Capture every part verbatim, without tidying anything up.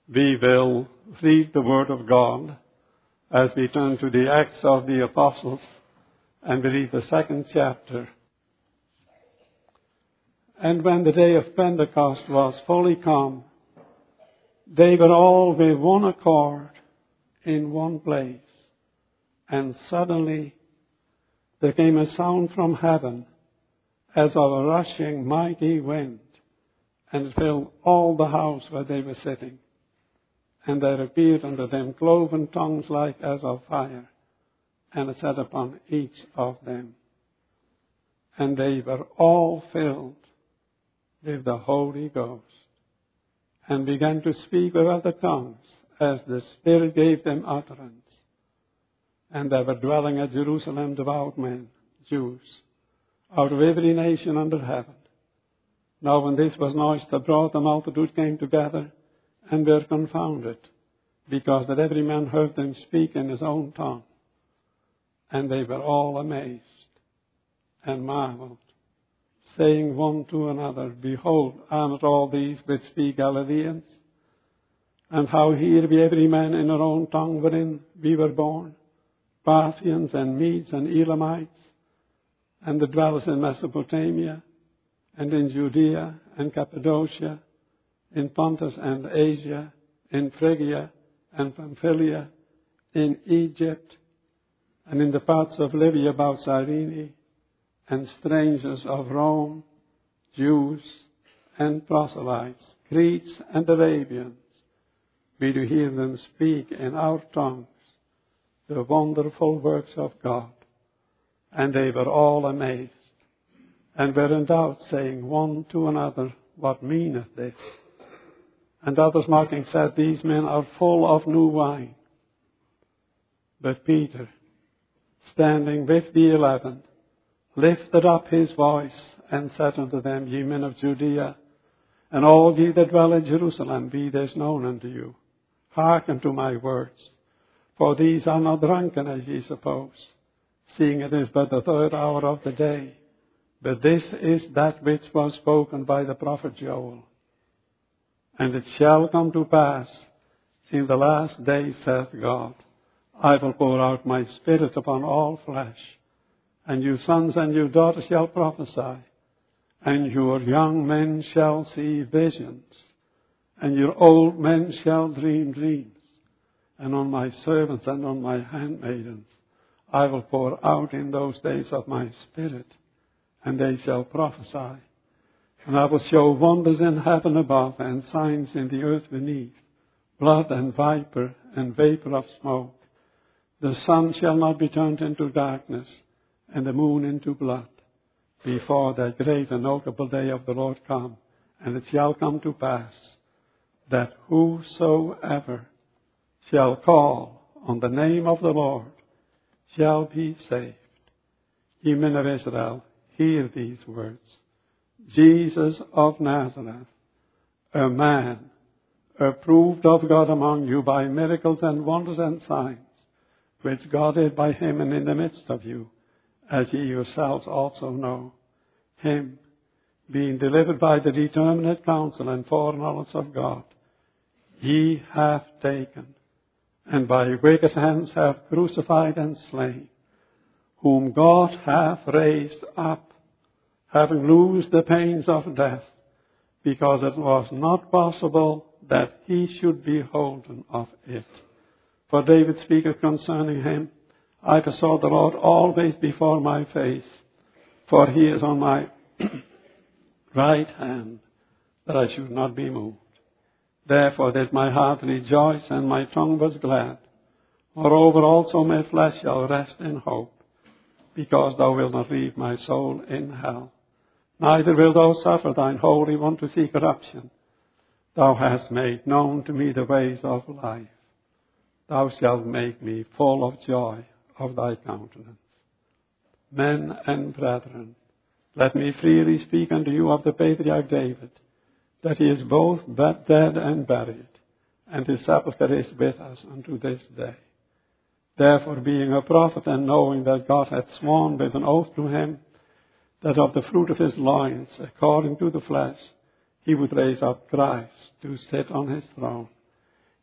We will read the Word of God as we turn to the Acts of the Apostles and we read the second chapter. And when the day of Pentecost was fully come, they were all with one accord in one place. And suddenly there came a sound from heaven as of a rushing mighty wind, and it filled all the house where they were sitting. And there appeared unto them cloven tongues like as of fire, and it sat upon each of them. And they were all filled with the Holy Ghost, and began to speak with other tongues, as the Spirit gave them utterance. And there were dwelling at Jerusalem devout men, Jews, out of every nation under heaven. Now when this was noised abroad, the multitude came together, and were confounded, because that every man heard them speak in his own tongue. And they were all amazed, and marveled, saying one to another, Behold, are not all these which speak Galileans? And how hear we every man in our own tongue wherein we were born? Parthians and Medes and Elamites, and the dwellers in Mesopotamia, and in Judea and Cappadocia, in Pontus and Asia, in Phrygia and Pamphylia, in Egypt, and in the parts of Libya about Cyrene, and strangers of Rome, Jews and proselytes, Greeks and Arabians. We do hear them speak in our tongues the wonderful works of God. And they were all amazed, and were in doubt, saying one to another, What meaneth this? And others mocking said, These men are full of new wine. But Peter, standing with the eleven, lifted up his voice, and said unto them, Ye men of Judea, and all ye that dwell in Jerusalem, be this known unto you. Hearken to my words, for these are not drunken as ye suppose, seeing it is but the third hour of the day. But this is that which was spoken by the prophet Joel. And it shall come to pass, in the last days, saith God, I will pour out my Spirit upon all flesh, and your sons and your daughters shall prophesy, and your young men shall see visions, and your old men shall dream dreams. And on my servants and on my handmaidens I will pour out in those days of my Spirit, and they shall prophesy. And I will show wonders in heaven above, and signs in the earth beneath, blood and viper and vapor of smoke. The sun shall not be turned into darkness, and the moon into blood, before that great and notable day of the Lord come. And it shall come to pass, that whosoever shall call on the name of the Lord shall be saved. Ye men of Israel, hear these words. Jesus of Nazareth, a man approved of God among you by miracles and wonders and signs, which God did by him and in the midst of you, as ye yourselves also know. Him, being delivered by the determinate counsel and foreknowledge of God, ye have taken, and by wicked hands have crucified and slain, whom God hath raised up, having loosed the pains of death, because it was not possible that he should be holden of it. For David speaketh concerning him, I saw the Lord always before my face, for he is on my right hand, that I should not be moved. Therefore did my heart rejoice, and my tongue was glad. Moreover also my flesh shall rest in hope, because thou wilt not leave my soul in hell. Neither wilt thou suffer thine Holy One to see corruption. Thou hast made known to me the ways of life. Thou shalt make me full of joy of thy countenance. Men and brethren, let me freely speak unto you of the patriarch David, that he is both dead and buried, and his sepulchre is with us unto this day. Therefore, being a prophet, and knowing that God hath sworn with an oath to him, that of the fruit of his loins, according to the flesh, he would raise up Christ to sit on his throne.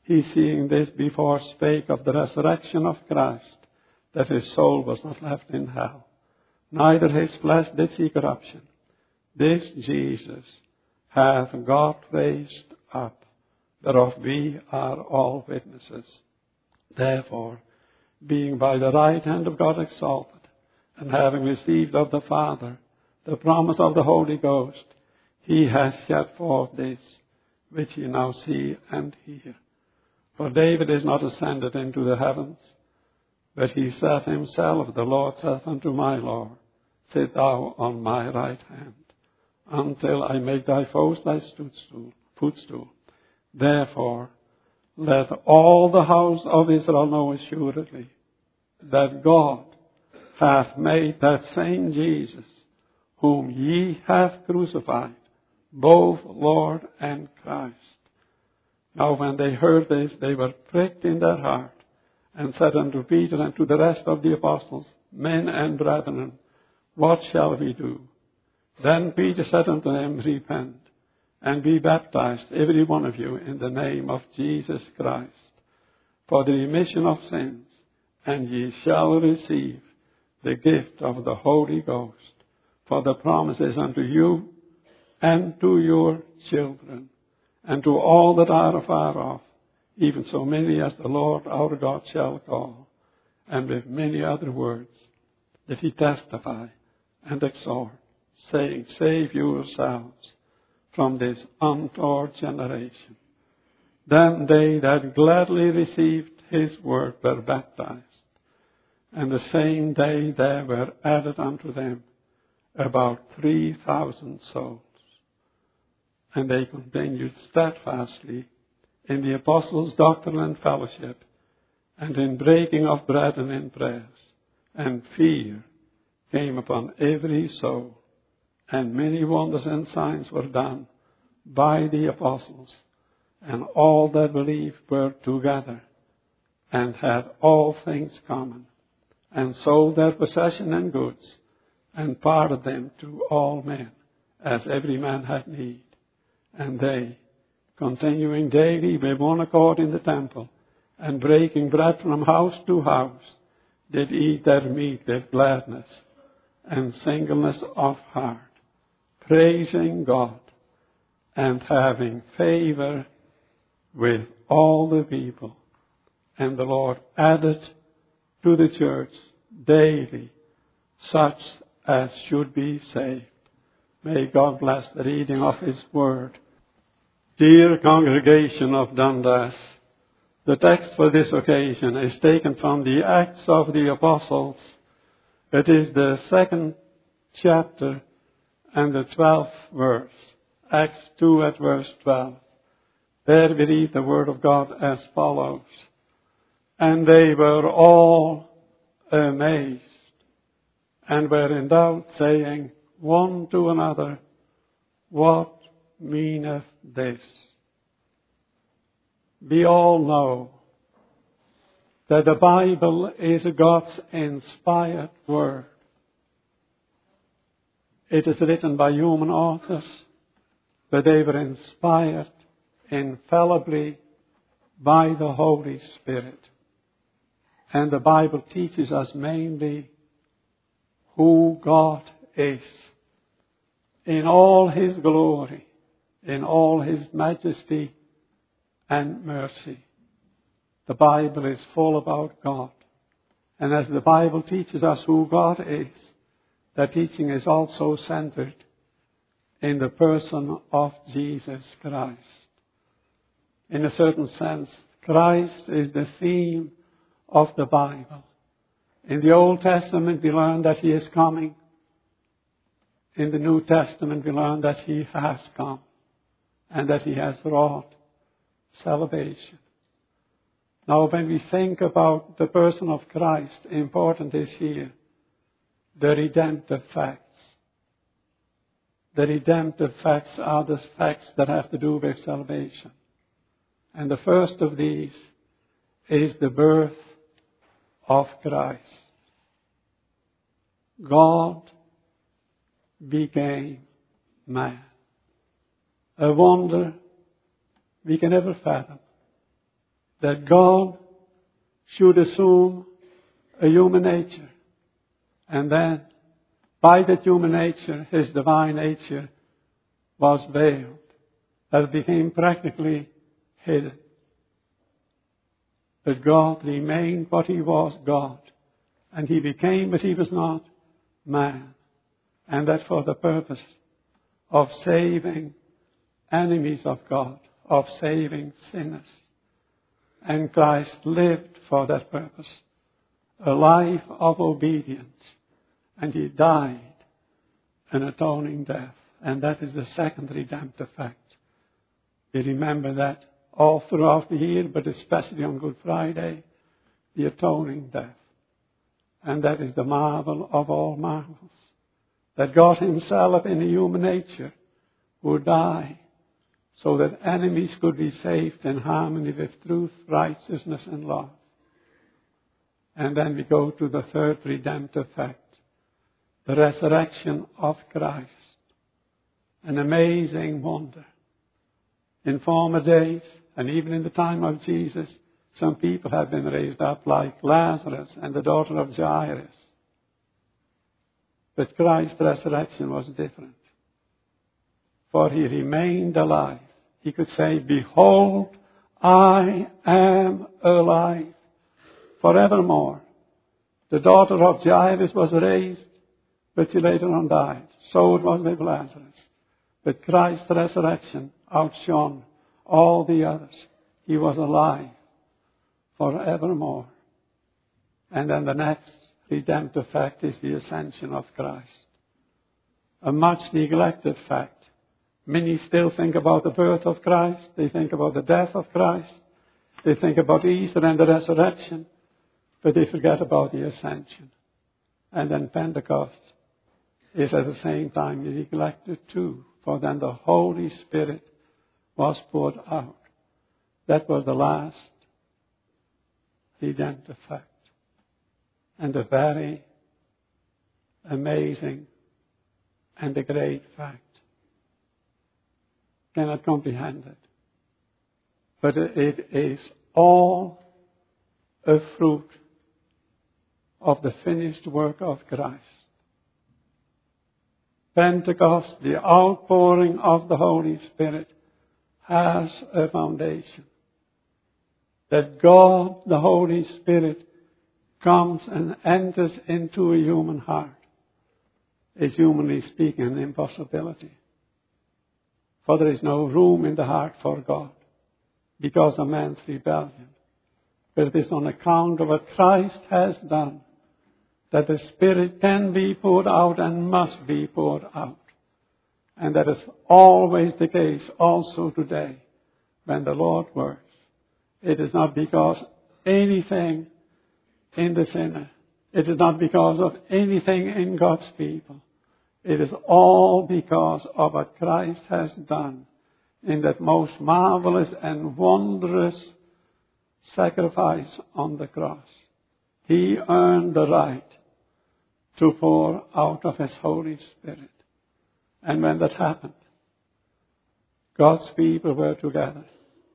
he, seeing this before, spake of the resurrection of Christ, that his soul was not left in hell, neither his flesh did see corruption. This Jesus hath God raised up, whereof we are all witnesses. Therefore, being by the right hand of God exalted, and having received of the Father the promise of the Holy Ghost, he has shed forth this, which ye now see and hear. For David is not ascended into the heavens, but he said himself, the Lord saith unto my Lord, sit thou on my right hand, until I make thy foes thy footstool. Therefore, let all the house of Israel know assuredly that God hath made that same Jesus, whom ye have crucified, both Lord and Christ. Now when they heard this, they were pricked in their heart, and said unto Peter and to the rest of the apostles, Men and brethren, what shall we do? Then Peter said unto them, Repent, and be baptized, every one of you, in the name of Jesus Christ, for the remission of sins, and ye shall receive the gift of the Holy Ghost. For the promise is unto you, and to your children, and to all that are afar off, even so many as the Lord our God shall call. And with many other words did he testify and exhort, saying, Save yourselves from this untoward generation. Then they that gladly received his word were baptized, and the same day there were added unto them about three thousand souls. And they continued steadfastly in the apostles' doctrine and fellowship, and in breaking of bread and in prayers. And fear came upon every soul, and many wonders and signs were done by the apostles. And all that believed were together, and had all things common, and sold their possession and goods, and parted them to all men, as every man had need. And they, continuing daily with one accord in the temple, and breaking bread from house to house, did eat their meat with gladness and singleness of heart, praising God, and having favor with all the people. And the Lord added to the church daily such as should be saved. May God bless the reading of his word. Dear congregation of Dundas, the text for this occasion is taken from the Acts of the Apostles. It is the second chapter and the twelfth verse. Acts two at verse twelve. There we read the word of God as follows. And they were all amazed, and were in doubt, saying one to another, What meaneth this? We all know that the Bible is God's inspired word. It is written by human authors, but they were inspired infallibly by the Holy Spirit. And the Bible teaches us mainly who God is in all his glory, in all his majesty and mercy. The Bible is full about God. And as the Bible teaches us who God is, that teaching is also centered in the person of Jesus Christ. In a certain sense, Christ is the theme of the Bible. In the Old Testament, we learn that he is coming. In the New Testament, we learn that he has come and that he has wrought salvation. Now, when we think about the person of Christ, important is here the redemptive facts. The redemptive facts are the facts that have to do with salvation. And the first of these is the birth of Christ. God became man. A wonder we can never fathom. that God should assume a human nature. And then, by that human nature, his divine nature was veiled. That it became practically hidden. But God remained what he was, God. And he became, but he was not, man. And that for the purpose of saving enemies of God, of saving sinners. And Christ lived for that purpose. A life of obedience. And he died an atoning death. And that is the second redemptive fact. We remember that all throughout the year, but especially on Good Friday, the atoning death. And that is the marvel of all marvels. That God himself in a human nature would die so that enemies could be saved in harmony with truth, righteousness, and love. And then we go to the third redemptive fact. The resurrection of Christ. An amazing wonder. In former days, and even in the time of Jesus, some people have been raised up like Lazarus and the daughter of Jairus. But Christ's resurrection was different. For he remained alive. He could say, behold, I am alive forevermore. The daughter of Jairus was raised, but she later on died. So it was with Lazarus. But Christ's resurrection outshone all the others. He was alive forevermore. And then the next redemptive fact is the ascension of Christ. A much neglected fact. Many still think about the birth of Christ. They think about the death of Christ. They think about Easter and the resurrection. But they forget about the ascension. And then Pentecost is at the same time neglected too. For then the Holy Spirit was poured out. That was the last redemptive fact. And a very amazing and a great fact. Cannot comprehend it. But it is all a fruit of the finished work of Christ. Pentecost, the outpouring of the Holy Spirit, has a foundation. That God, the Holy Spirit, comes and enters into a human heart is, humanly speaking, an impossibility. For there is no room in the heart for God because of man's rebellion. But it is on account of what Christ has done that the Spirit can be poured out and must be poured out. And that is always the case also today when the Lord works. It is not because anything in the sinner. It is not because of anything in God's people. It is all because of what Christ has done in that most marvelous and wondrous sacrifice on the cross. He earned the right to pour out of His Holy Spirit. And when that happened, God's people were together.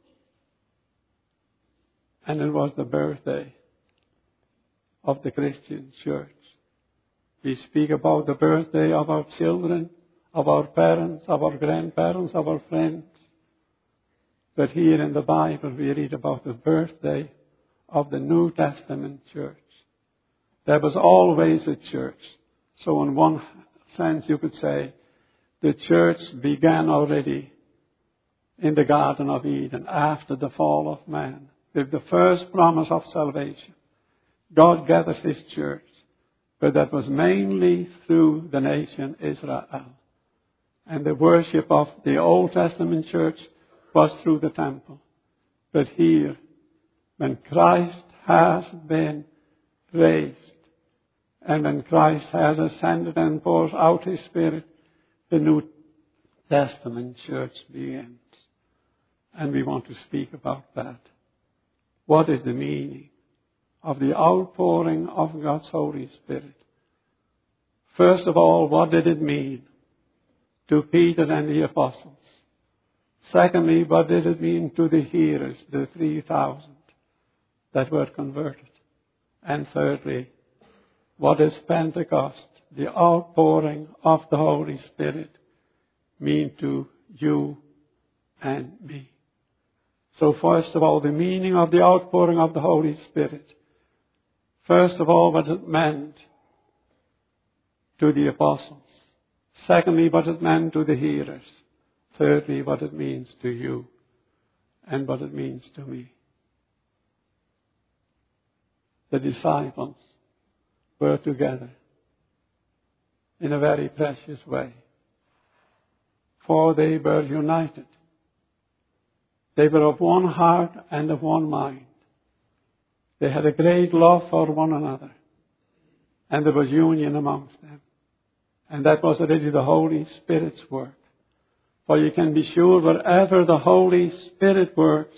And it was the birthday of the Christian church. We speak about the birthday of our children, of our parents, of our grandparents, of our friends. But here in the Bible we read about the birthday of the New Testament church. There was always a church. So in one sense you could say the church began already in the Garden of Eden after the fall of man with the first promise of salvation. God gathers His church, but that was mainly through the nation Israel. And the worship of the Old Testament church was through the temple. But here, when Christ has been raised, and when Christ has ascended and pours out His Spirit, the New Testament church begins. And we want to speak about that. What is the meaning of the outpouring of God's Holy Spirit? First of all, what did it mean to Peter and the apostles? Secondly, what did it mean to the hearers, the three thousand? that were converted. And thirdly, what is Pentecost, the outpouring of the Holy Spirit, mean to you and me? So first of all, the meaning of the outpouring of the Holy Spirit. First of all, what it meant to the apostles. Secondly, what it meant to the hearers. Thirdly, what it means to you and what it means to me. The disciples were together in a very precious way, for they were united. They were of one heart and of one mind. They had a great love for one another, and there was union amongst them. And that was already the Holy Spirit's work. For you can be sure wherever the Holy Spirit works,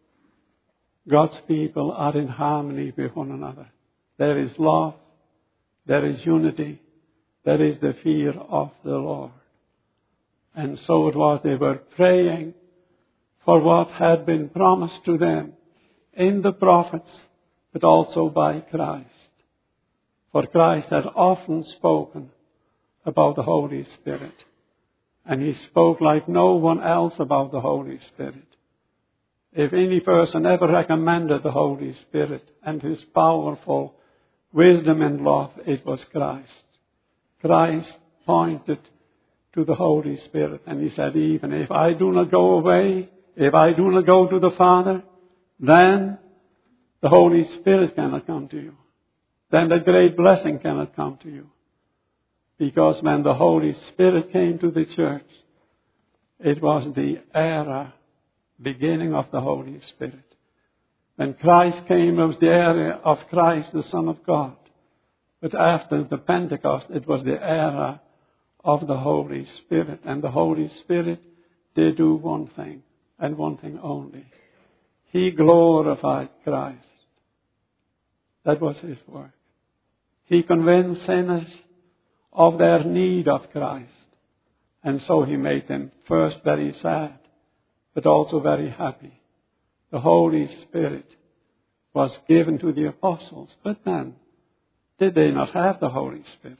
God's people are in harmony with one another. There is love, there is unity, there is the fear of the Lord. And so it was, they were praying for what had been promised to them in the prophets, but also by Christ. For Christ had often spoken about the Holy Spirit. And He spoke like no one else about the Holy Spirit. If any person ever recommended the Holy Spirit and His powerful wisdom and love, it was Christ. Christ pointed to the Holy Spirit, and He said, even if I do not go away, if I do not go to the Father, then the Holy Spirit cannot come to you. Then the great blessing cannot come to you. Because when the Holy Spirit came to the church, it was the era, beginning of the Holy Spirit. When Christ came, it was the era of Christ, the Son of God. But after the Pentecost, it was the era of the Holy Spirit. And the Holy Spirit did do one thing, and one thing only. He glorified Christ. That was His work. He convinced sinners of their need of Christ. And so He made them first very sad, but also very happy. The Holy Spirit was given to the apostles, but then, did they not have the Holy Spirit?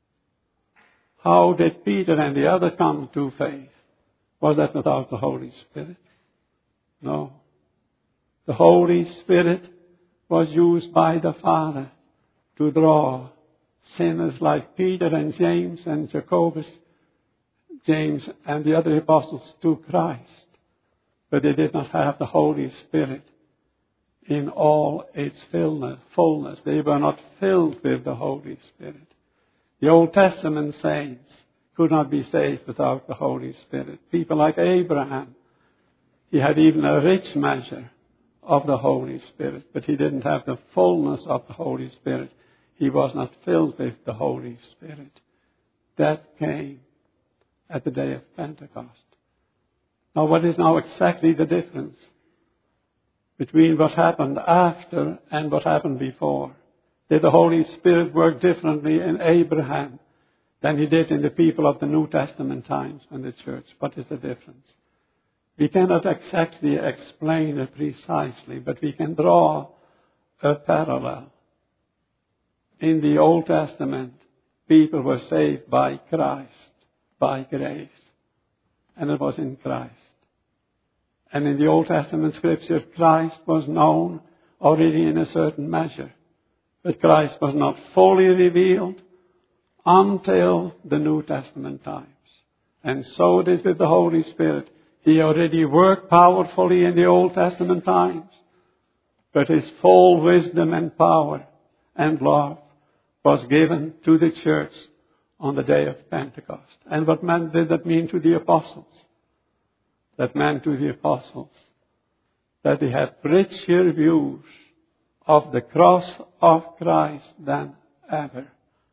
How did Peter and the other come to faith? Was that without the Holy Spirit? No. The Holy Spirit was used by the Father to draw sinners like Peter and James and Jacobus, James and the other apostles to Christ. But they did not have the Holy Spirit in all its fullness. They were not filled with the Holy Spirit. The Old Testament saints could not be saved without the Holy Spirit. People like Abraham, he had even a rich measure of the Holy Spirit, but he didn't have the fullness of the Holy Spirit. He was not filled with the Holy Spirit. That came at the day of Pentecost. Now, what is now exactly the difference between what happened after and what happened before? Did the Holy Spirit work differently in Abraham than He did in the people of the New Testament times and the church? What is the difference? We cannot exactly explain it precisely, but we can draw a parallel. In the Old Testament, people were saved by Christ, by grace. And it was in Christ. And in the Old Testament scripture, Christ was known already in a certain measure. But Christ was not fully revealed until the New Testament times. And so it is with the Holy Spirit. He already worked powerfully in the Old Testament times. But His full wisdom and power and love was given to the church on the day of Pentecost. And what meant, did that mean to the apostles? That meant to the apostles that they had richer views of the cross of Christ than ever.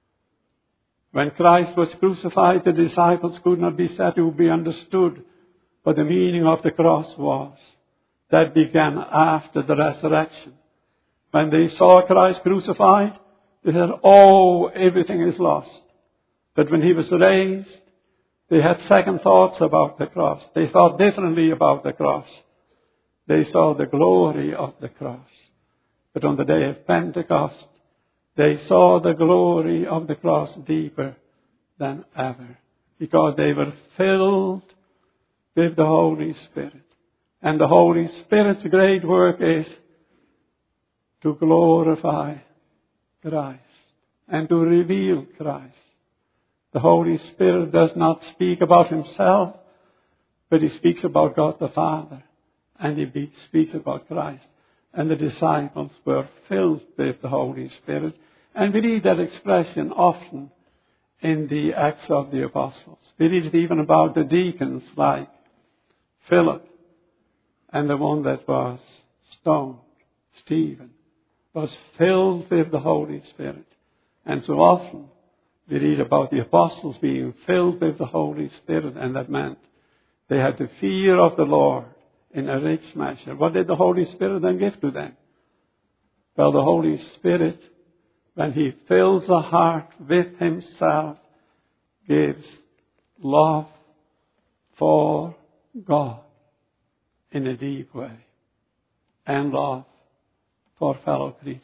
When Christ was crucified, the disciples could not be said to be understood what the meaning of the cross was. That began after the resurrection. When they saw Christ crucified, they said, oh, everything is lost. But when He was raised, they had second thoughts about the cross. They thought differently about the cross. They saw the glory of the cross. But on the day of Pentecost, they saw the glory of the cross deeper than ever, because they were filled with the Holy Spirit. And the Holy Spirit's great work is to glorify Christ and to reveal Christ. The Holy Spirit does not speak about himself, but he speaks about God the Father, and he speaks about Christ. And the disciples were filled with the Holy Spirit. And we read that expression often in the Acts of the Apostles. We read it even about the deacons like Philip and the one that was stoned, Stephen, was filled with the Holy Spirit. And so often we read about the apostles being filled with the Holy Spirit, and that meant they had the fear of the Lord in a rich measure. What did the Holy Spirit then give to them? Well, the Holy Spirit, when he fills a heart with himself, gives love for God in a deep way, and love for fellow creatures.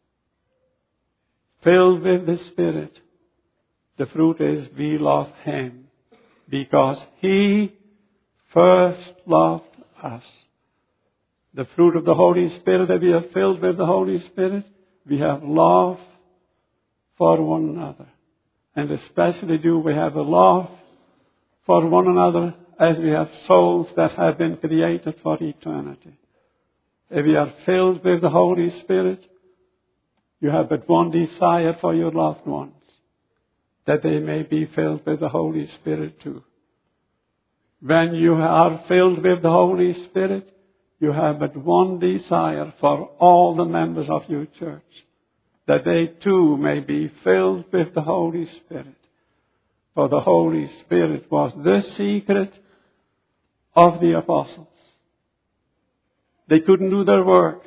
Filled with the Spirit, the fruit is we love him because he first loved us. The fruit of the Holy Spirit, that we are filled with the Holy Spirit, we have love for one another. And especially do we have a love for one another as we have souls that have been created for eternity. If we are filled with the Holy Spirit, you have but one desire for your loved ones, that they may be filled with the Holy Spirit too. When you are filled with the Holy Spirit, you have but one desire for all the members of your church, that they too may be filled with the Holy Spirit. For the Holy Spirit was the secret of the apostles. They couldn't do their work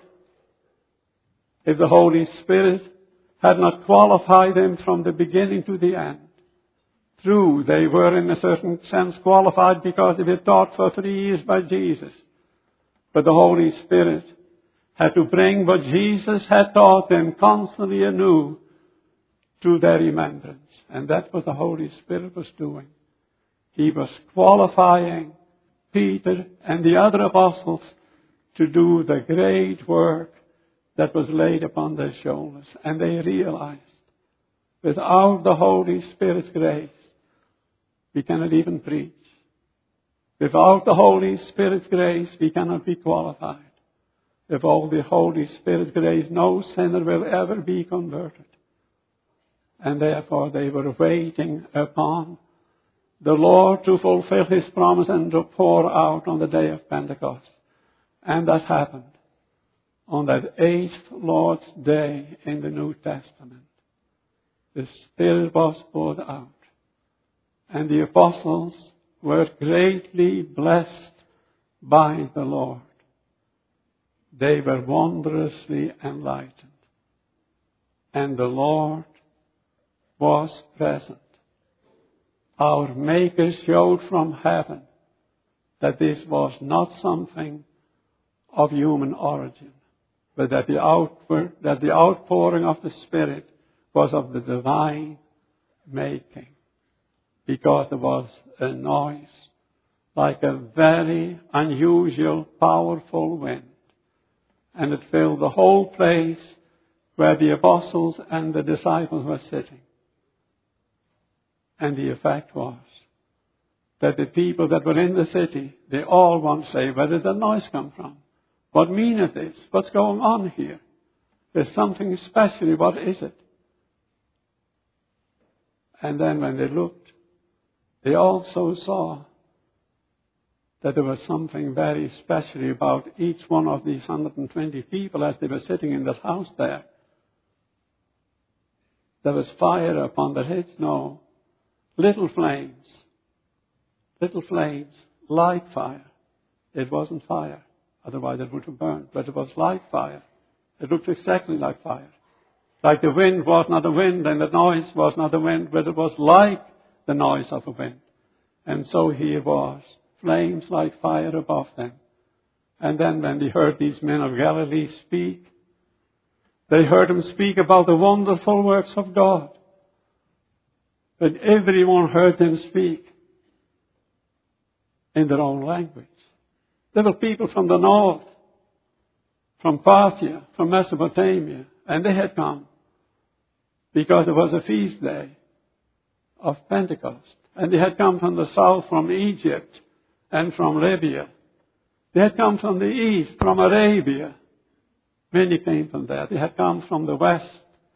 if the Holy Spirit had not qualified them from the beginning to the end. True, they were in a certain sense qualified because they were taught for three years by Jesus. But the Holy Spirit had to bring what Jesus had taught them constantly anew to their remembrance. And that's what the Holy Spirit was doing. He was qualifying Peter and the other apostles to do the great work that was laid upon their shoulders. And they realized, without the Holy Spirit's grace, we cannot even preach. Without the Holy Spirit's grace, we cannot be qualified. Without the Holy Spirit's grace, no sinner will ever be converted. And therefore they were waiting upon the Lord to fulfill his promise and to pour out on the day of Pentecost. And that happened on that eighth Lord's Day in the New Testament. The Spirit was poured out. And the apostles were greatly blessed by the Lord. They were wondrously enlightened. And the Lord was present. Our Maker showed from heaven that this was not something of human origin, but that the outward, that the outpouring of the Spirit was of the divine making. Because there was a noise like a very unusual, powerful wind. And it filled the whole place where the apostles and the disciples were sitting. And the effect was that the people that were in the city, they all want to say, where does the noise come from? What meaneth this? What's going on here? There's something special. What is it? And then when they looked, they also saw that there was something very special about each one of these one hundred twenty people as they were sitting in that house there. There was fire upon their heads. No. Little flames. Little flames. Like fire. It wasn't fire. Otherwise it would have burned. But it was like fire. It looked exactly like fire. Like the wind was not a wind and the noise was not a wind, but it was like the noise of a wind. And so here was flames like fire above them. And then when they heard these men of Galilee speak, They heard him speak about the wonderful works of God. But everyone heard him speak in their own language. There were people from the north, from Parthia, from Mesopotamia, and they had come because it was a feast day of Pentecost. And they had come from the south, from Egypt and from Libya. They had come from the east, from Arabia. Many came from there. They had come from the west,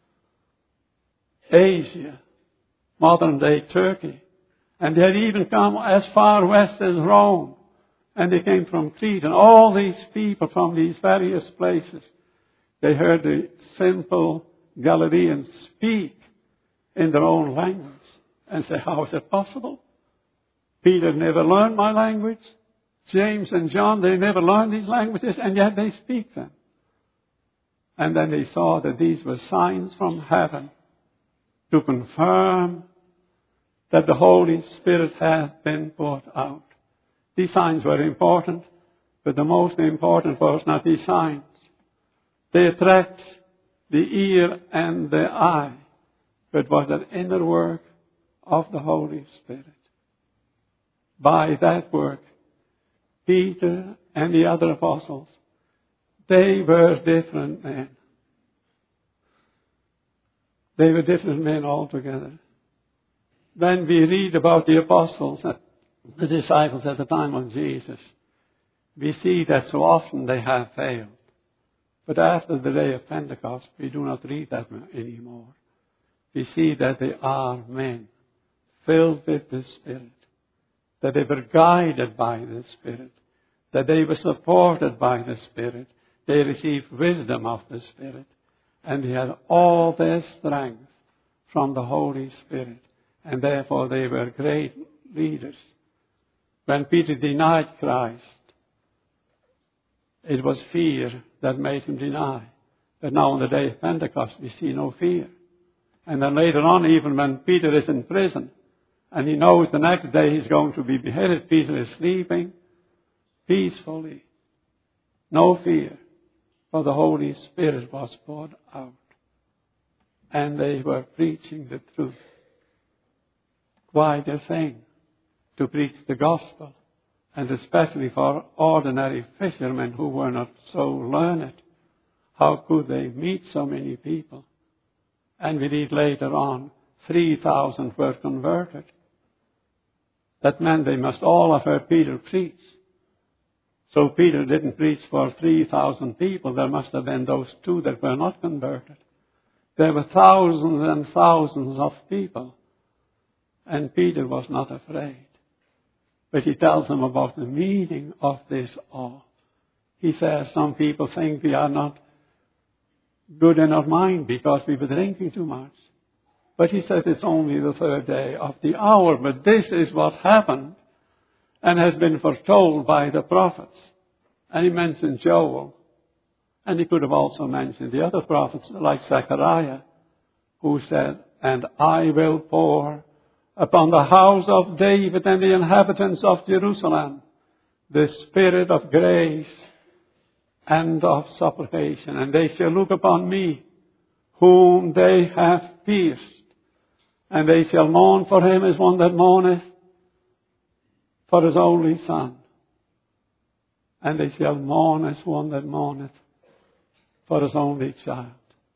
Asia, modern day Turkey. And they had even come as far west as Rome. And they came from Crete. And all these people from these various places, they heard the simple Galileans speak in their own language. And say, how is it possible? Peter never learned my language. James and John, they never learned these languages, and yet they speak them. And then they saw that these were signs from heaven to confirm that the Holy Spirit had been poured out. These signs were important, but the most important was not these signs. They attract the ear and the eye, but was that inner work of the Holy Spirit. By that work, Peter and the other apostles, they were different men. They were different men altogether. When we read about the apostles, the disciples at the time of Jesus, we see that so often they have failed. But after the day of Pentecost, we do not read that anymore. We see that they are men filled with the Spirit, that they were guided by the Spirit, that they were supported by the Spirit, they received wisdom of the Spirit, and they had all their strength from the Holy Spirit, and therefore they were great leaders. When Peter denied Christ, it was fear that made him deny. But now on the day of Pentecost, we see no fear. And then later on, even when Peter is in prison, and he knows the next day he's going to be beheaded, Peter is sleeping peacefully. No fear, for the Holy Spirit was poured out. And they were preaching the truth. Quite a thing to preach the gospel, and especially for ordinary fishermen who were not so learned. How could they meet so many people? And we read later on, three thousand were converted. That meant they must all have heard Peter preach. So Peter didn't preach for three thousand people. There must have been those two that were not converted. There were thousands and thousands of people. And Peter was not afraid. But he tells them about the meaning of this all. He says some people think we are not good in our mind because we were drinking too much. But he says it's only the third day of the hour. But this is what happened and has been foretold by the prophets. And he mentioned Joel. And he could have also mentioned the other prophets like Zechariah, who said, and I will pour upon the house of David and the inhabitants of Jerusalem the spirit of grace and of supplication. And they shall look upon me, whom they have pierced. And they shall mourn for him as one that mourneth for his only son. And they shall mourn as one that mourneth for his only child.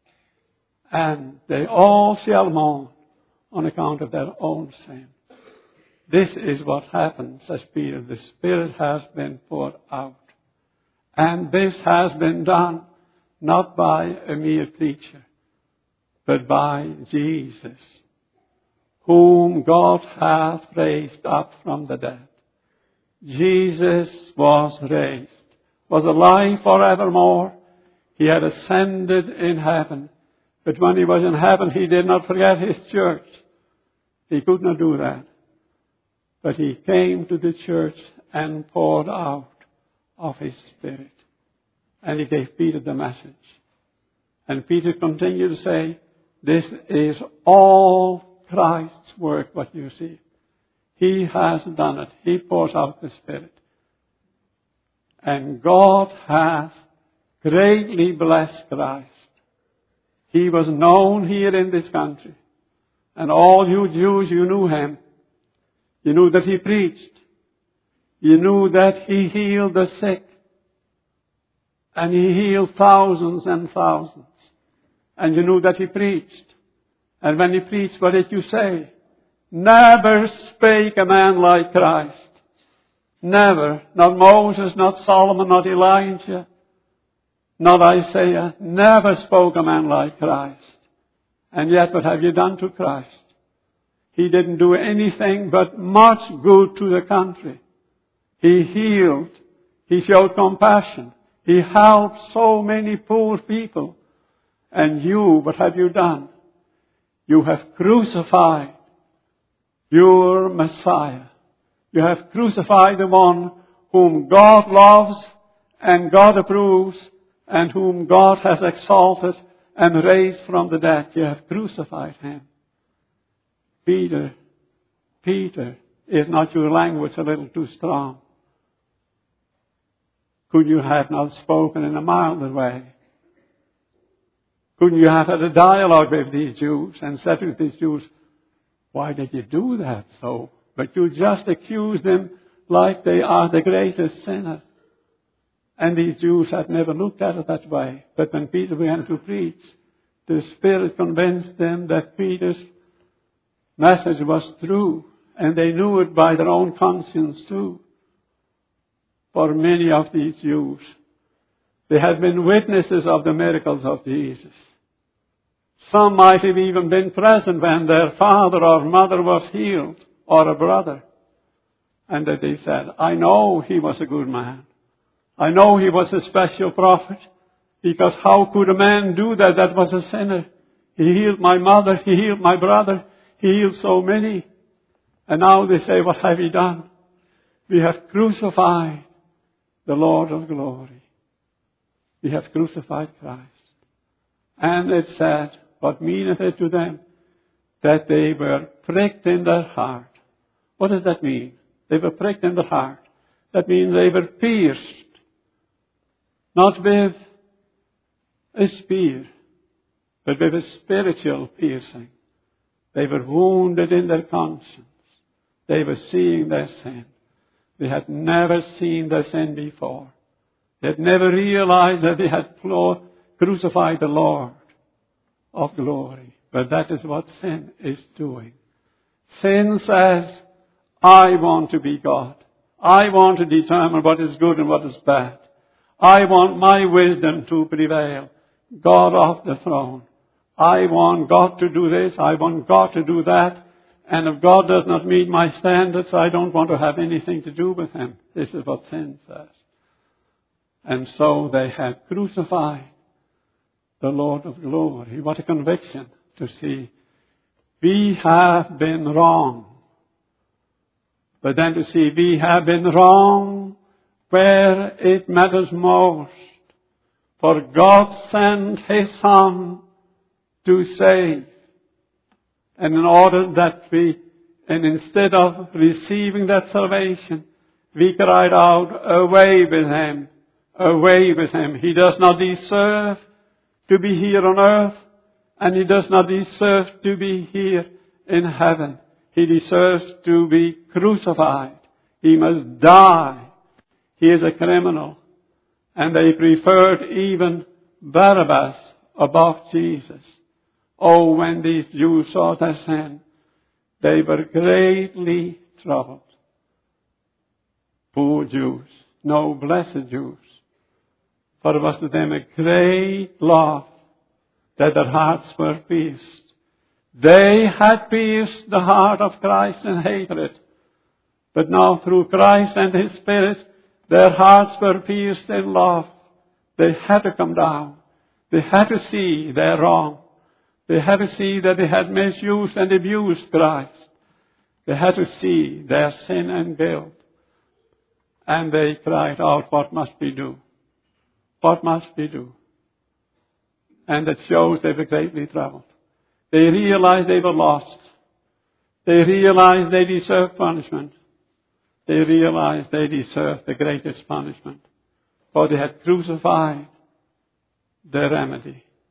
And they all shall mourn on account of their own sin. This is what happens, says Peter. The Spirit has been poured out. And this has been done not by a mere preacher, but by Jesus, whom God hath raised up from the dead. Jesus was raised, was alive forevermore. He had ascended in heaven. But when he was in heaven, he did not forget his church. He could not do that. But he came to the church and poured out of his Spirit. And he gave Peter the message. And Peter continued to say, this is all Christ's work, what you see. He has done it. He pours out the Spirit. And God hath greatly blessed Christ He was known here in this country. And all you Jews, you knew him. You knew that he preached. You knew that he healed the sick. And he healed thousands and thousands. And you knew that he preached. And when he preached, what did you say? Never spake a man like Christ. Never. Not Moses, not Solomon, not Elijah, not Isaiah. Never spoke a man like Christ. And yet, what have you done to Christ? He didn't do anything but much good to the country. He healed. He showed compassion. He helped so many poor people. And you, what have you done? You have crucified your Messiah. You have crucified the one whom God loves and God approves and whom God has exalted and raised from the dead. You have crucified him. Peter, Peter, is not your language a little too strong? Could you have not spoken in a milder way? Couldn't you have had a dialogue with these Jews and said to these Jews, why did you do that so? But you just accuse them like they are the greatest sinner. And these Jews had never looked at it that way. But when Peter began to preach, the Spirit convinced them that Peter's message was true. And they knew it by their own conscience too. For many of these Jews, they had been witnesses of the miracles of Jesus. Some might have even been present when their father or mother was healed, or a brother. And that they said, I know he was a good man. I know he was a special prophet. Because how could a man do that that was a sinner? He healed my mother, he healed my brother, he healed so many. And now they say, what have we done? We have crucified the Lord of glory. We have crucified Christ. And it said, what meaneth it to them? That they were pricked in their heart. What does that mean? They were pricked in their heart. That means they were pierced. Not with a spear, but with a spiritual piercing. They were wounded in their conscience. They were seeing their sin. They had never seen their sin before. They had never realized that they had crucified the Lord of glory. But that is what sin is doing. Sin says, I want to be God. I want to determine what is good and what is bad. I want my wisdom to prevail. God of the throne. I want God to do this. I want God to do that. And if God does not meet my standards, I don't want to have anything to do with him. This is what sin says. And so they had crucified the Lord of glory. What a conviction to see. We have been wrong. But then to see we have been wrong where it matters most. For God sent his Son to save. And in order that we, and instead of receiving that salvation, we cried out, away with him, away with him. He does not deserve to be here on earth, and he does not deserve to be here in heaven. He deserves to be crucified. He must die. He is a criminal. And they preferred even Barabbas above Jesus. Oh, when these Jews saw their sin, they were greatly troubled. Poor Jews. No, blessed Jews. For it was to them a great love that their hearts were pierced. They had pierced the heart of Christ in hatred. But now through Christ and his Spirit, their hearts were pierced in love. They had to come down. They had to see their wrong. They had to see that they had misused and abused Christ. They had to see their sin and guilt. And they cried out, what must we do? What must we do? And it shows they were greatly troubled. They realized they were lost. They realized they deserved punishment. They realized they deserved the greatest punishment. For they had crucified the remedy.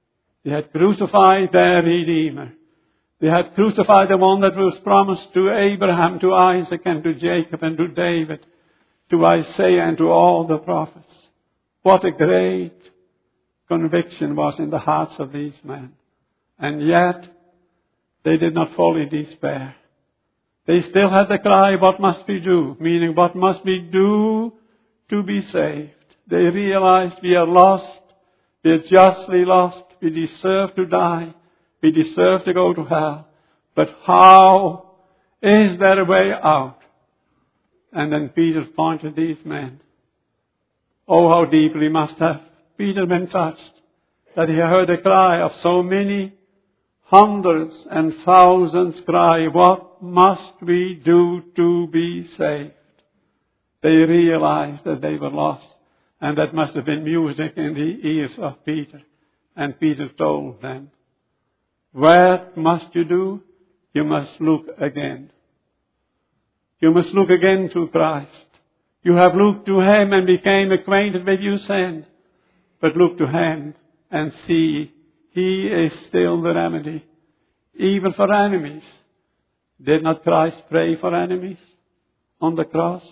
They had crucified their Redeemer. They had crucified the one that was promised to Abraham, to Isaac, and to Jacob, and to David, to Isaiah, and to all the prophets. What a great conviction was in the hearts of these men. And yet, they did not fully despair. They still had the cry, what must we do? Meaning, what must we do to be saved? They realized we are lost. We are justly lost. We deserve to die. We deserve to go to hell. But how is there a way out? And then Peter pointed these men. Oh, how deeply must have Peter been touched that he heard a cry of so many hundreds and thousands cry, what must we do to be saved? They realized that they were lost. And that must have been music in the ears of Peter. And Peter told them, what must you do? You must look again. You must look again to Christ. You have looked to Him and became acquainted with your sin. But look to Him and see He is still the remedy. Even for enemies. Did not Christ pray for enemies on the cross?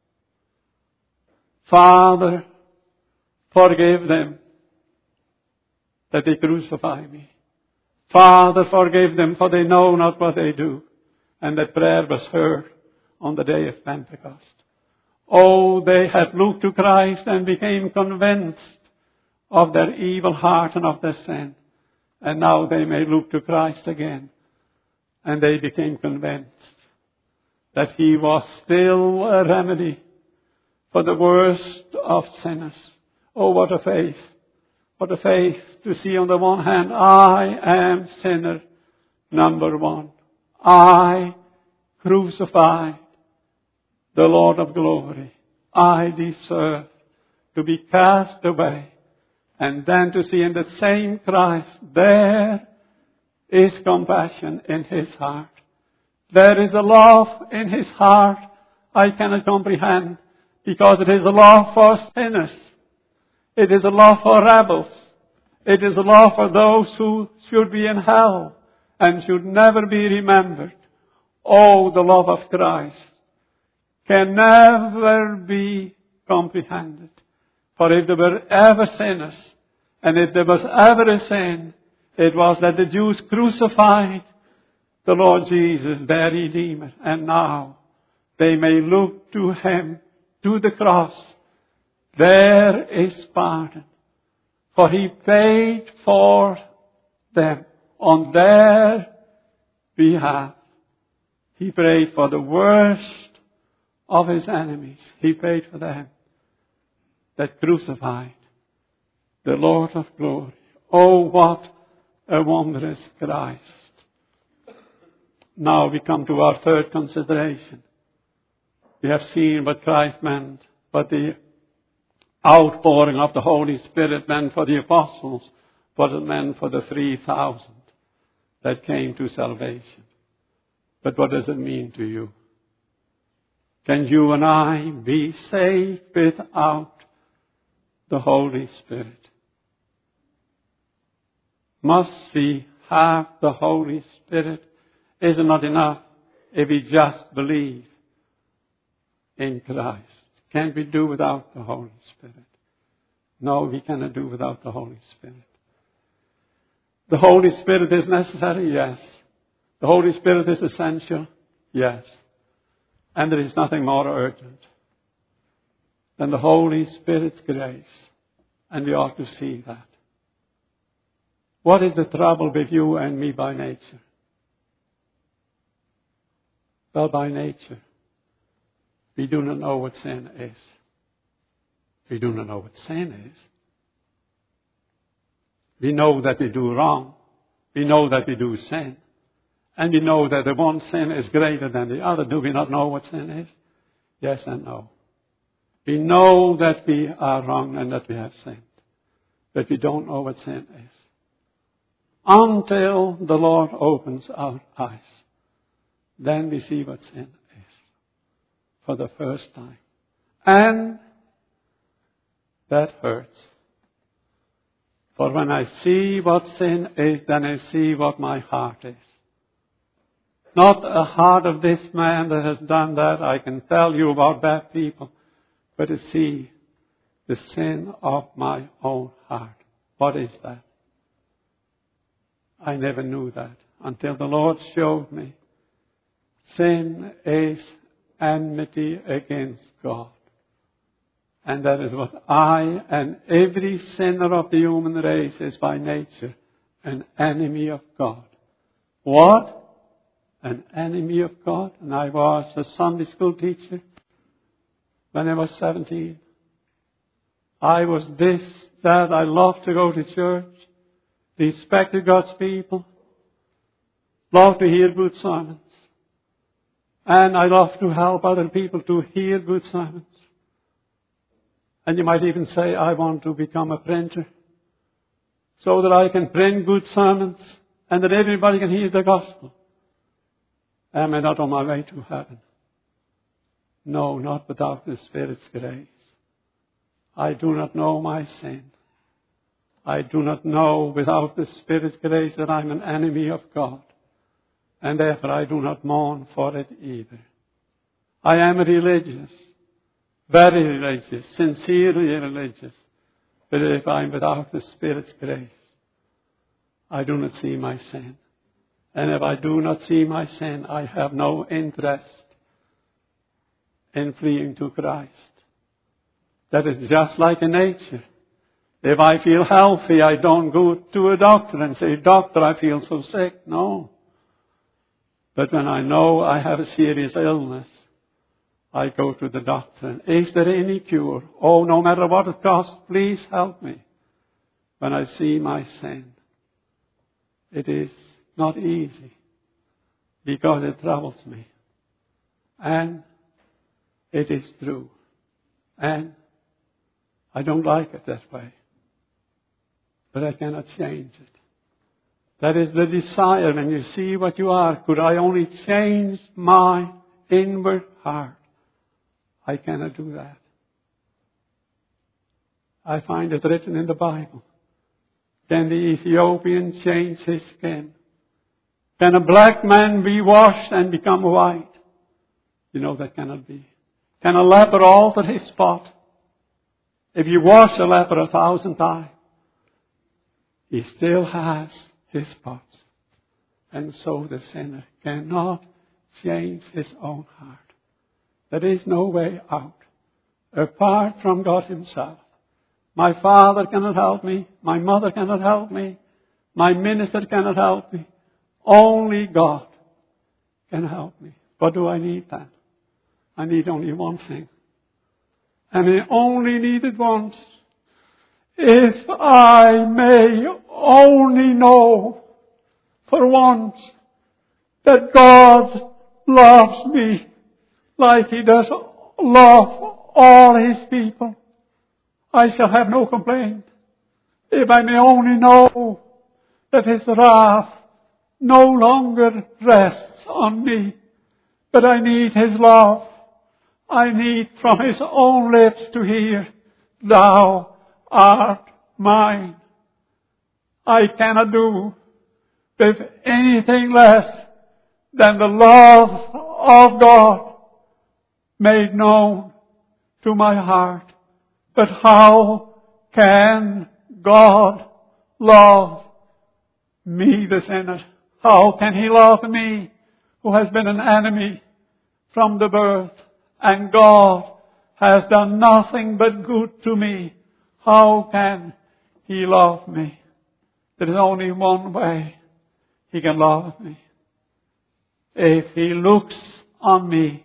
Father, forgive them that they crucify me. Father, forgive them, for they know not what they do. And that prayer was heard on the day of Pentecost. Oh, they had looked to Christ and became convinced of their evil heart and of their sin. And now they may look to Christ again. And they became convinced that He was still a remedy for the worst of sinners. Oh, what a faith. What a faith to see on the one hand, I am sinner number one. I crucified the Lord of glory. I deserve to be cast away. And then to see in the same Christ, there is compassion in His heart. There is a love in His heart I cannot comprehend, because it is a love for sinners. It is a love for rebels. It is a love for those who should be in hell and should never be remembered. Oh, the love of Christ can never be comprehended. For if there were ever sinners, and if there was ever a sin, it was that the Jews crucified the Lord Jesus, their Redeemer. And now they may look to Him, to the cross. There is pardon. For He paid for them on their behalf. He prayed for the worst of His enemies. He paid for them that crucified the Lord of glory. Oh, what a wondrous Christ. Now we come to our third consideration. We have seen what Christ meant, what the outpouring of the Holy Spirit meant for the apostles, what it meant for the three thousand that came to salvation. But what does it mean to you? Can you and I be saved without the Holy Spirit? Must we have the Holy Spirit? Is it not enough if we just believe in Christ? Can we do without the Holy Spirit? No, we cannot do without the Holy Spirit. The Holy Spirit is necessary, yes. The Holy Spirit is essential, yes. And there is nothing more urgent than the Holy Spirit's grace. And we ought to see that. What is the trouble with you and me by nature? Well, by nature, we do not know what sin is. We do not know what sin is. We know that we do wrong. We know that we do sin. And we know that the one sin is greater than the other. Do we not know what sin is? Yes and no. We know that we are wrong and that we have sinned. But we don't know what sin is. Until the Lord opens our eyes. Then we see what sin is. For the first time. And that hurts. For when I see what sin is, then I see what my heart is. Not the heart of this man that has done that. I can tell you about bad people. But to see the sin of my own heart. What is that? I never knew that until the Lord showed me. Sin is enmity against God. And that is what I and every sinner of the human race is by nature an enemy of God. What? An enemy of God? And I was a Sunday school teacher when I was seventeen. I was this, that. I loved to go to church. Respected God's people. Loved to hear good sermons. And I loved to help other people to hear good sermons. And you might even say, I want to become a printer so that I can print good sermons and that everybody can hear the gospel. Am I not on my way to heaven? No, not without the Spirit's grace. I do not know my sin. I do not know without the Spirit's grace that I'm an enemy of God. And therefore I do not mourn for it either. I am religious. Very religious, sincerely religious. But if I'm without the Spirit's grace, I do not see my sin. And if I do not see my sin, I have no interest in fleeing to Christ. That is just like in nature. If I feel healthy, I don't go to a doctor and say, Doctor, I feel so sick. No. But when I know I have a serious illness, I go to the doctor. Is there any cure? Oh, no matter what it costs, please help me. When I see my sin, it is not easy because it troubles me. And it is true. And I don't like it that way. But I cannot change it. That is the desire. When you see what you are, could I only change my inward heart? I cannot do that. I find it written in the Bible. Can the Ethiopian change his skin? Can a black man be washed and become white? You know that cannot be. Can a leper alter his spot? If you wash a leper a thousand times, he still has his spots. And so the sinner cannot change his own heart. There is no way out apart from God Himself. My father cannot help me. My mother cannot help me. My minister cannot help me. Only God can help me. What do I need then? I need only one thing. And I only need it once. If I may only know for once that God loves me like He does love all His people, I shall have no complaint. If I may only know that His wrath no longer rests on me, but I need His love. I need from His own lips to hear, Thou art mine. I cannot do with anything less than the love of God made known to my heart. But how can God love me, the sinner? How can He love me, who has been an enemy from the birth, and God has done nothing but good to me? How can He love me? There is only one way He can love me. If He looks on me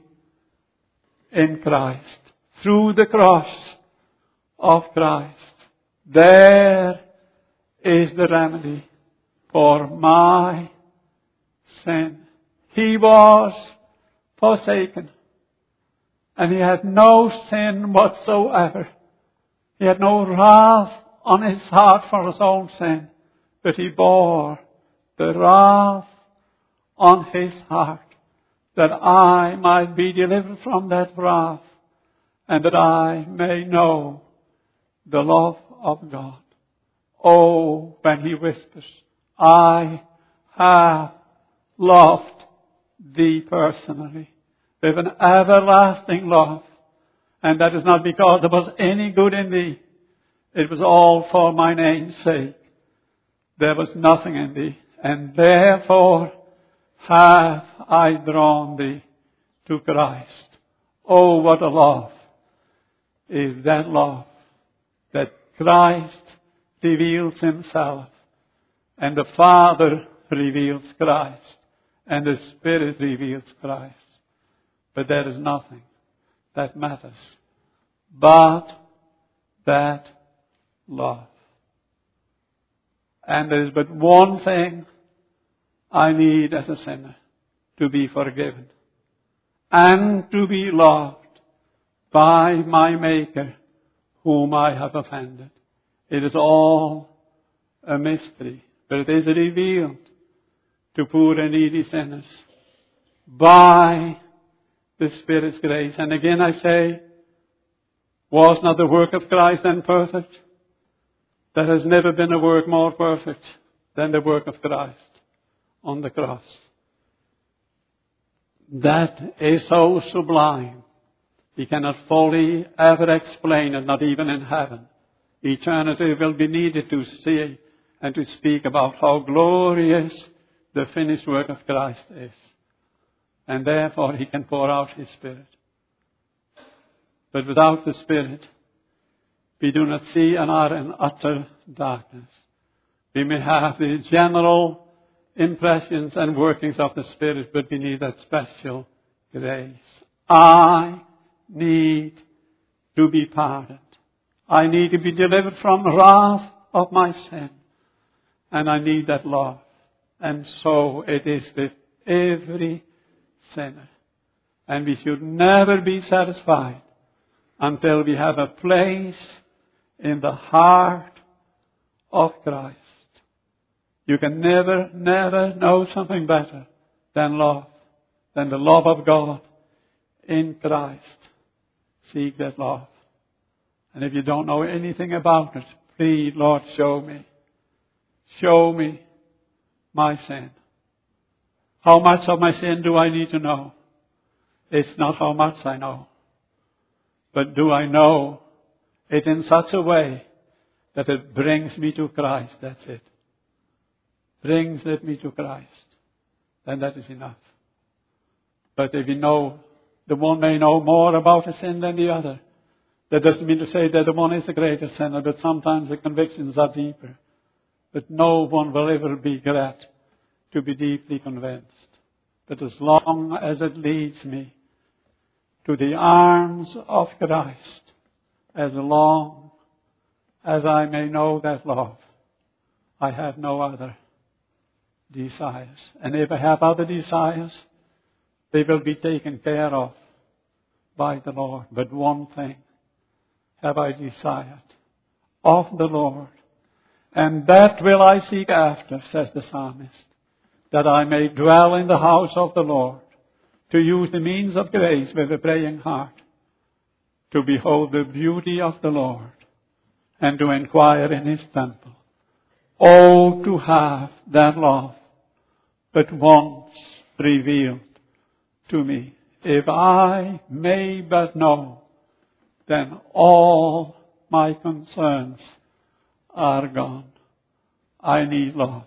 in Christ, through the cross of Christ, there is the remedy for my sin. He was forsaken, and He had no sin whatsoever. He had no wrath on His heart for His own sin, but He bore the wrath on His heart that I might be delivered from that wrath and that I may know the love of God. Oh, when He whispers, I have loved thee personally with an everlasting love. And that is not because there was any good in thee. It was all for my name's sake. There was nothing in thee. And therefore have I drawn thee to Christ. Oh, what a love is that love that Christ reveals Himself, and the Father reveals Christ, and the Spirit reveals Christ. But there is nothing that matters but that love. And there is but one thing I need as a sinner: to be forgiven and to be loved by my Maker whom I have offended. It is all a mystery, but it is revealed to poor and needy sinners by the Spirit's grace. And again I say, was not the work of Christ then perfect? There has never been a work more perfect than the work of Christ on the cross. That is so sublime. We cannot fully ever explain it, not even in heaven. Eternity will be needed to see and to speak about how glorious the finished work of Christ is. And therefore He can pour out His Spirit. But without the Spirit, we do not see and are in utter darkness. We may have the general impressions and workings of the Spirit, but we need that special grace. I need to be pardoned. I need to be delivered from wrath of my sin. And I need that love. And so it is with every sinner. And we should never be satisfied until we have a place in the heart of Christ. You can never, never know something better than love, than the love of God in Christ. Seek that love. And if you don't know anything about it, please, Lord, show me. Show me my sin. How much of my sin do I need to know? It's not how much I know. But do I know it in such a way that it brings me to Christ? That's it. Brings it me to Christ. Then that is enough. But if you know, the one may know more about a sin than the other. That doesn't mean to say that the one is the greater sinner, but sometimes the convictions are deeper. But no one will ever be glad to be deeply convinced. But as long as it leads me to the arms of Christ, as long as I may know that love, I have no other desires. And if I have other desires, they will be taken care of by the Lord. But one thing have I desired of the Lord, and that will I seek after, says the psalmist, that I may dwell in the house of the Lord, to use the means of grace with a praying heart, to behold the beauty of the Lord, and to inquire in His temple. Oh, to have that love but once revealed to me. If I may but know, then all my concerns are gone. I need love.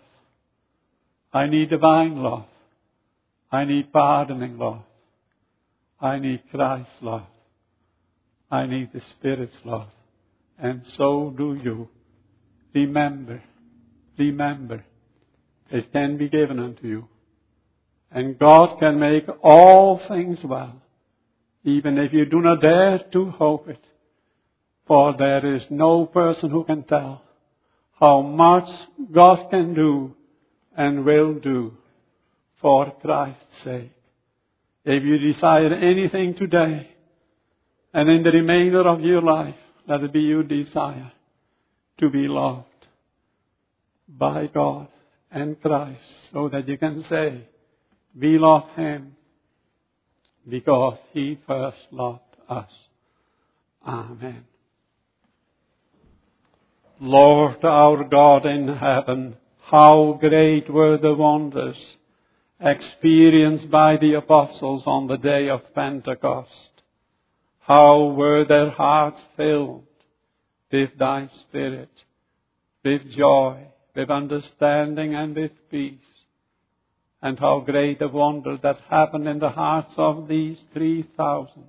I need divine love. I need pardoning love. I need Christ's love. I need the Spirit's love. And so do you. Remember, remember, it can be given unto you. And God can make all things well, even if you do not dare to hope it. For there is no person who can tell how much God can do and will do for Christ's sake. If you desire anything today and in the remainder of your life, let it be your desire to be loved by God and Christ, so that you can say, we love Him because He first loved us. Amen. Lord our God in heaven, how great were the wonders experienced by the apostles on the day of Pentecost. How were their hearts filled with thy Spirit, with joy, with understanding and with peace. And how great a wonder that happened in the hearts of these three thousand.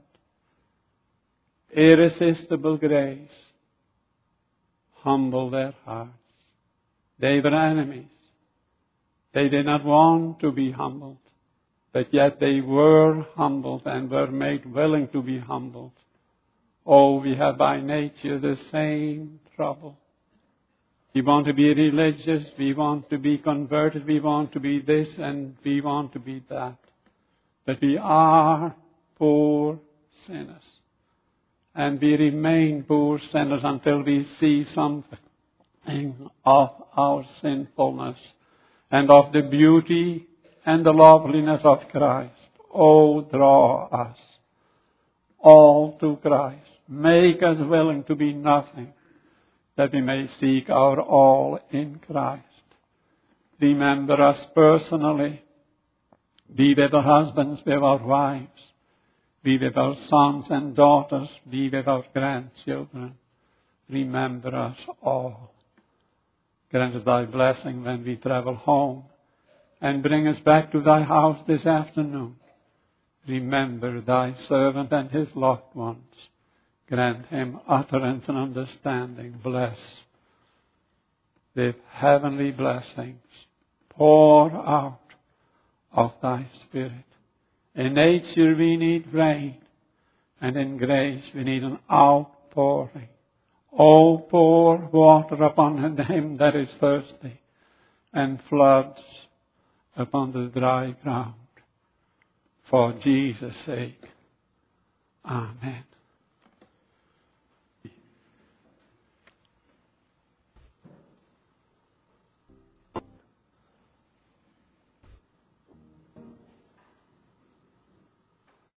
Irresistible grace. Humble their hearts. They were enemies. They did not want to be humbled. But yet they were humbled and were made willing to be humbled. Oh, we have by nature the same trouble. We want to be religious, we want to be converted, we want to be this and we want to be that. But we are poor sinners. And we remain poor sinners until we see something of our sinfulness and of the beauty and the loveliness of Christ. Oh, draw us all to Christ. Make us willing to be nothing, that we may seek our all in Christ. Remember us personally. Be with our husbands, with our wives. Be with our sons and daughters. Be with our grandchildren. Remember us all. Grant us thy blessing when we travel home. And bring us back to thy house this afternoon. Remember thy servant and his loved ones. Grant him utterance and understanding. Bless with heavenly blessings. Pour out of thy Spirit. In nature we need rain, and in grace we need an outpouring. Oh, pour water upon him that is thirsty, and floods upon the dry ground. For Jesus' sake. Amen.